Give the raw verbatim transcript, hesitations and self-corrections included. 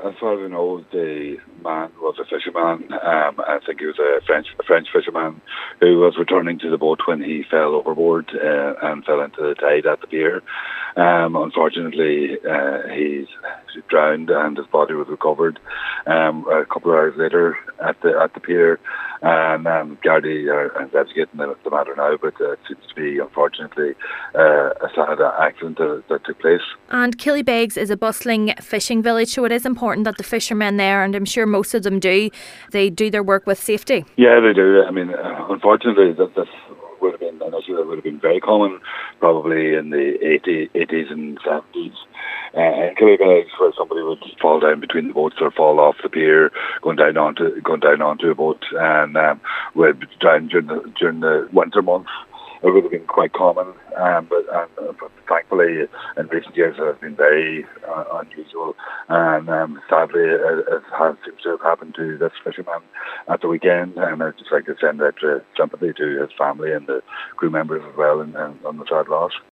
as far as I know, the man was a fisherman. Um, I think he was a French a French fisherman who was returning to the boat when he fell overboard uh, and fell into the tide at the pier. Um, unfortunately, uh, he's drowned and his body was recovered um, a couple of hours later at the at the pier. And um, Gardaí are investigating the, the matter now, but uh, it seems to be, unfortunately, uh, a sad accident that, that took place. And Killybegs is a bustling fishing village, so it is important that the fishermen there, and I'm sure most of them do, they do their work with safety. Yeah, they do. I mean, uh, unfortunately, that this would have been an issue that would have been very common, probably in the eighties and seventies. Uh, in Killybegs, where somebody would fall down between the boats or fall off the pier, going down onto going down onto a boat, and um, would drown during the during the winter months. It would have been quite common, um, but, and, uh, but thankfully in recent years it has been very uh, unusual, and um, sadly it, it has seems to have happened to this fisherman at the weekend, and I'd just like to send extra sympathy to his family and the crew members as well, and, and on the sad loss.